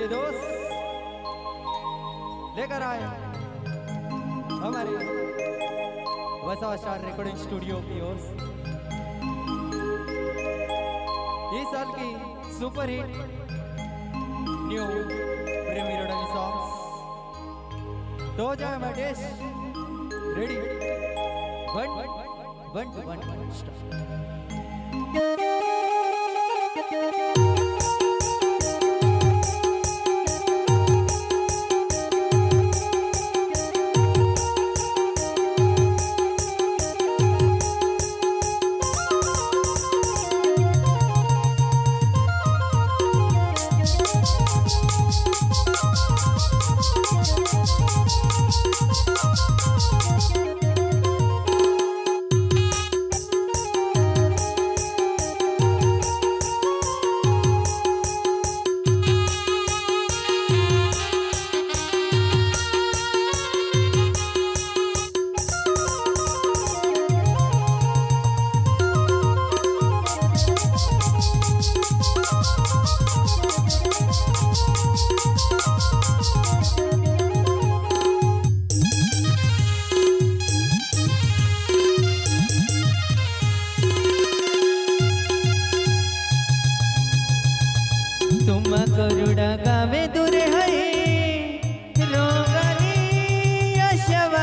दोस्त लेकर आए हमारे वसा स्टार रिकॉर्डिंग स्टूडियो की ओर से इस साल की super hit new premiere songs तो जाए मटेश रेडी वन तुम करुड़ा गावे दूरे है रोगानी यशवा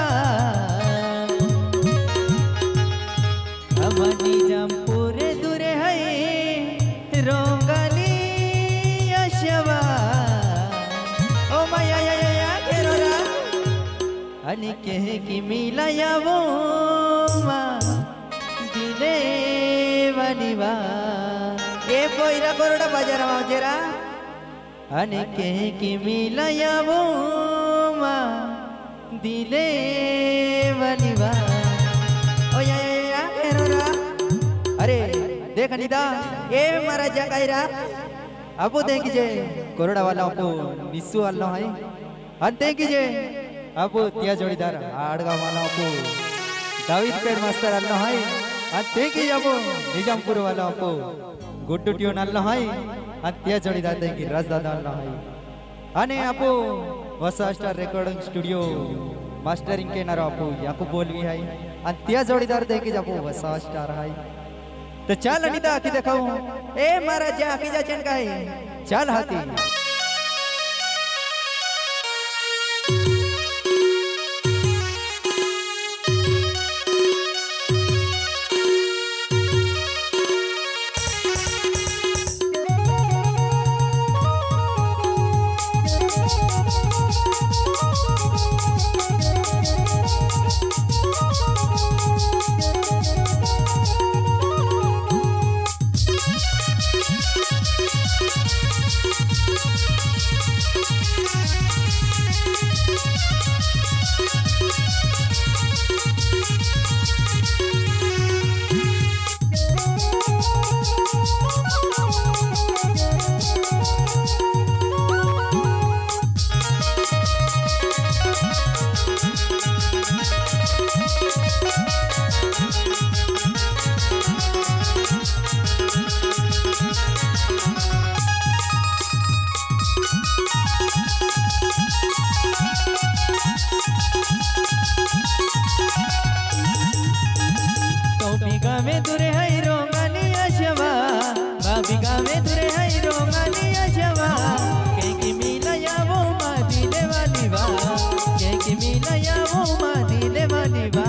अमनी जमपुरे दूरे है रोगानी यशवा ओ माया या केरोरा अनि कहे कि मिलाया वो मा दिले वनिवा ए पोईरा करुड़ा बाजार मावजेरा अनि कहे कि मिलाया वो मा दिले वनिवा ओ या केरोरा अरे देख निदा ए मारा जगाईरा अब देखी जे करुड़ा वाला को निस्सू वाला है अन देखी जे अब त्या जोड़ीदार आड़गा वाला को दावीद पेड़ मास्टर अल्लाह है अन देखी अब निजामपुर वाला को गुड्डू ट्यून अल्लाह है त्या जोड़ीदार देखी राजदादा अल्लाह है अने आपो वसा स्टार रिकॉर्डिंग स्टूडियो मास्टरिंग के नारो आपो याकू बोलवी है अन त्या जोड़ीदार देखी जापो वसा स्टार है तो चल अनिता आखी देखाऊं ए मारा जा आखी जा चन का है चल हाथी में तुरे है रोगानी यशवा बाबिगा में तुरे है रोगानी यशवा के कि मिलाया वो मा दिले वाली बा के कि मिलाया वो मा दिले वाली बा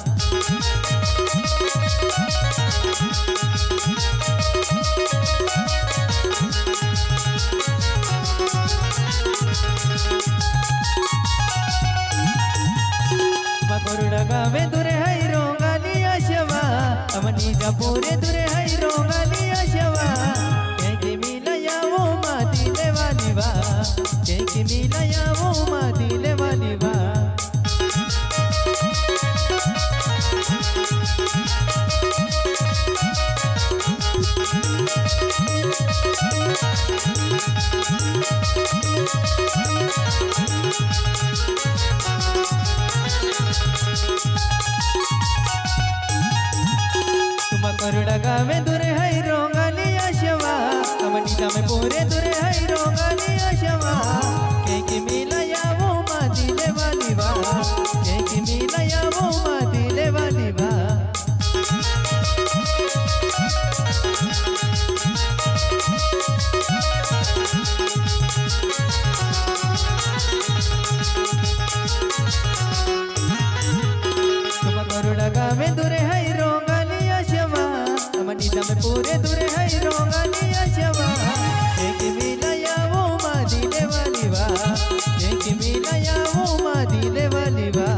मकोरुड़ा गावे तुरे है रोगानी यशवा अमनी जपूरे तुरे है रोगानी यशवा के कि मिलाया वो मा दिले वाली बा के कि मिलाया वो मा दिले वाली बा करुड़ा गावे दुरे है रोगानी यशवा अमनी में पूरे दुरे है रोगानी यशवा में दूरे है रोगालिया शवा मनीषा में पूरे दूरे है रोगालिया शवा एक मिलाया वो मादिले वाली बा एक मिलाया वो मादिले वाली बा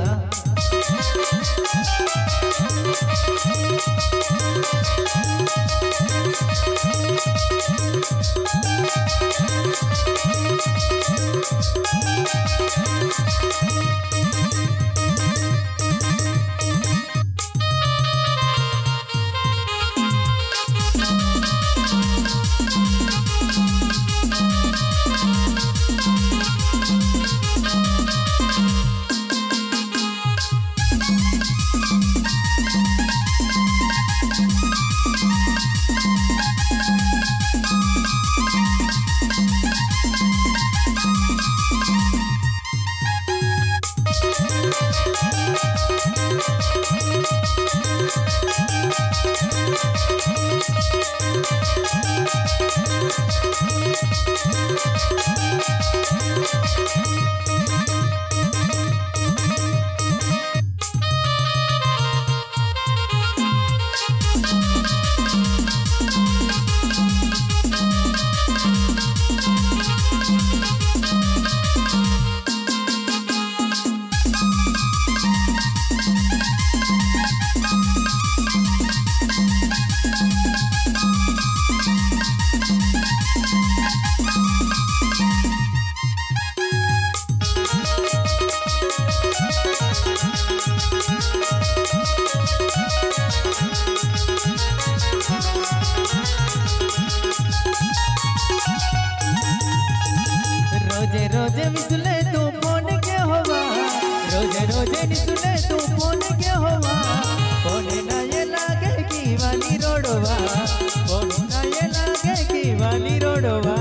रोजे रोजे मिसले तू फोन के होवा रोजे रोजे मिसले तू फोन के होवा फोन ना ये लागे की वाली रोडवा फोन ना ये लागे की वाली रोडवा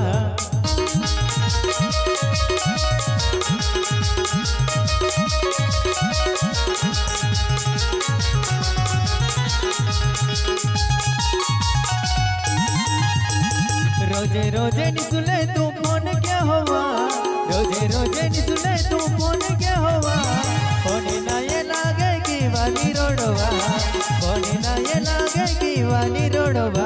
रोजे रोजे निसुले तू फोन के होवा रोजे रोजे निसुले तू फोन के होवा फोन ना ये लागे की वाली रोडवा फोन ना ये लागे की वाली रोडवा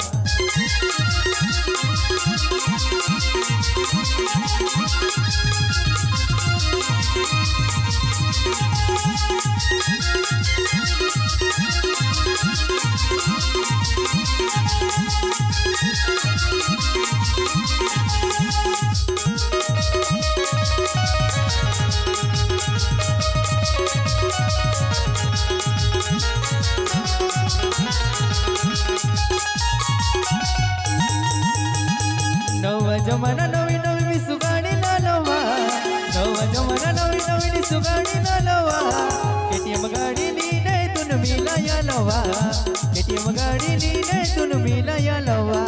नवा जमाना नवी नवी मिसुगाडी लालवा नवा जमाना नवी नवी मिसुगाडी लालवा केटीएम गाडी नीने तुन मिला यालवा केटीएम गाडी नीने तुन मिला यालवा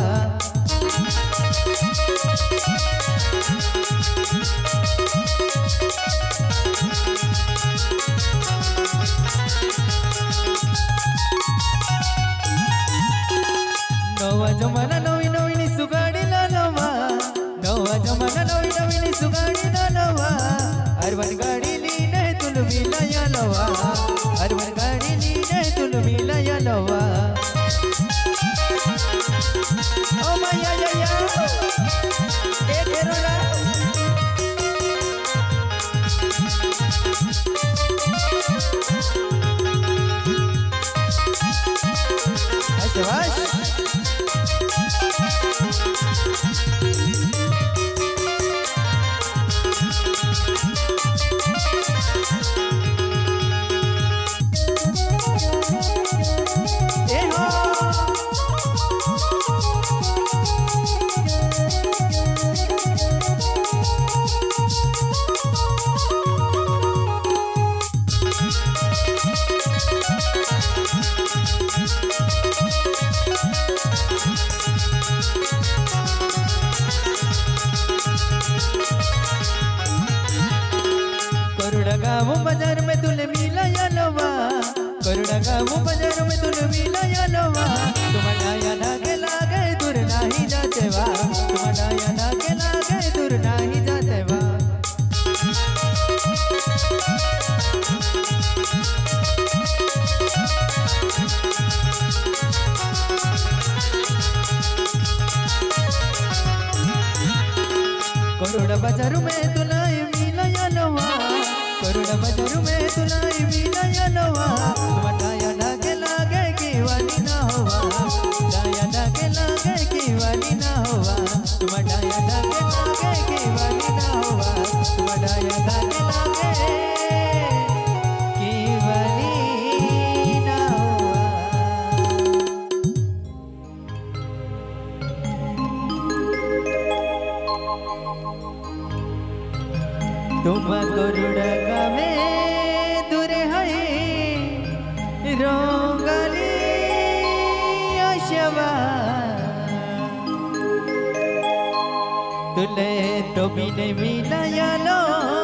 नवा जमाना नवी नवी मिसुगाडी लालवा नवा जमाना नवी नवी मिसुगाडी लालवा अरवन गाडी नीने तुन मिला यालवा अरवन गाडी नीने तुन मिला यालवा ओ माया या या ए केरोला शाबाश गाँव बाजार में तुले मिला यालवा करुणा गाँव बाजार में तुले मिला यालवा तुम्हारा या लागे लागे दूर नहीं जाते वा तुम्हारा या लागे लागे दूर नहीं जाते वा करोड़ बाजारू में तुला मिलाया नवा करोड़ बाजारू में तुला मिलाया नवा डाया डाके लागे की वाली ना होवा डाया डाके लागे की वाली ना होवा डाया डाके लागे की वाली ना होवा डाया डाके लागे की वाली ना होवा तुम गरुड़ गावे दूरे है रोंगाली आशवा तुले तो भी नहीं मिलाया लो